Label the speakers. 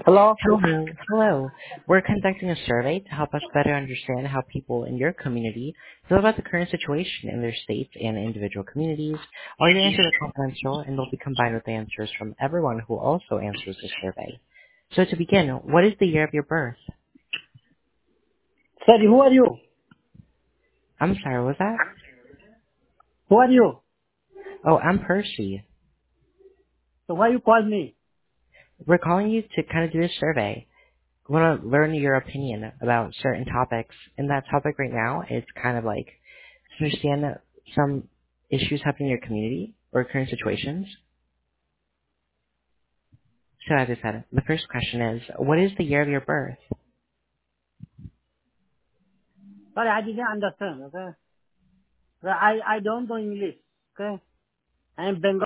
Speaker 1: Hello?
Speaker 2: Hello. Hello. We're conducting a survey to help us better understand how people in your community feel about the current situation in their states and individual communities. All your answers are confidential and will be combined with answers from everyone who also answers the survey. So to begin, what is the year of your birth?
Speaker 1: Sorry, who are you?
Speaker 2: I'm sorry, what was that?
Speaker 1: Who are you?
Speaker 2: Oh, I'm Percy.
Speaker 1: So why you call me?
Speaker 2: We're calling you to kind of do this survey. We want to learn your opinion about certain topics. And that topic right now is kind of like to understand some issues happening in your community or current situations. So as I said, the first question is, what is the year of your birth?
Speaker 1: Sorry, I didn't understand, okay? I don't know English, okay? I am Bengali.